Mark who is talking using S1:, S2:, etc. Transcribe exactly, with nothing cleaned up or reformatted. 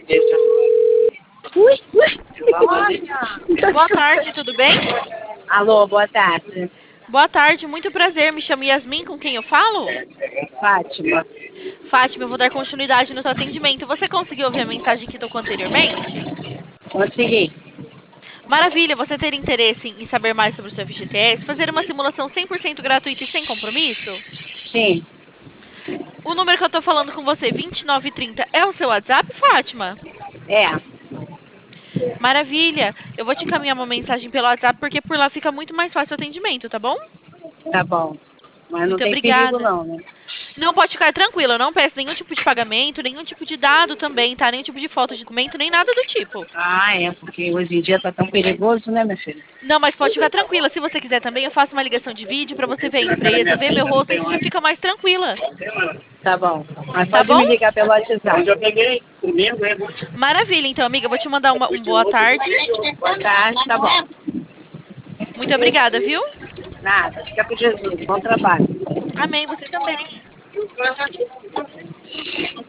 S1: Ui, ui.
S2: Boa tarde, tudo bem?
S1: Alô, boa tarde.
S2: Boa tarde, muito prazer. Me chamo Yasmin, com quem eu falo?
S1: Fátima.
S2: Fátima, eu vou dar continuidade no seu atendimento. Você conseguiu ouvir a mensagem que tocou anteriormente?
S1: Consegui.
S2: Maravilha, você ter interesse em saber mais sobre o seu F G T S, fazer uma simulação cem por cento gratuita e sem compromisso?
S1: Sim.
S2: O número que eu tô falando com você, vinte e nove trinta, é o seu WhatsApp, Fátima?
S1: É,
S2: Maravilha. Eu vou te encaminhar uma mensagem pelo WhatsApp, porque por lá fica muito mais fácil o atendimento, tá bom?
S1: tá bom. Mas não
S2: Muito
S1: tem perigo
S2: obrigada.
S1: não, né?
S2: Não, pode ficar tranquila, eu não peço nenhum tipo de pagamento, nenhum tipo de dado também, tá? Nenhum tipo de foto de documento, nem nada do tipo.
S1: Ah, é, porque hoje em dia tá tão perigoso, né, minha filha?
S2: Não, mas pode ficar tranquila. Se você quiser também, eu faço uma ligação de vídeo pra você ver a empresa, ver meu rosto, aí você já fica mais tranquila.
S1: Tá bom. Mas
S2: Tá
S1: pode
S2: bom?
S1: me ligar pelo WhatsApp.
S2: Maravilha. Então, amiga, eu vou te mandar uma um boa tarde.
S1: Boa tarde, tá bom.
S2: Muito obrigada, viu?
S1: Nada, fica com Jesus. Bom trabalho.
S2: Amém, você também.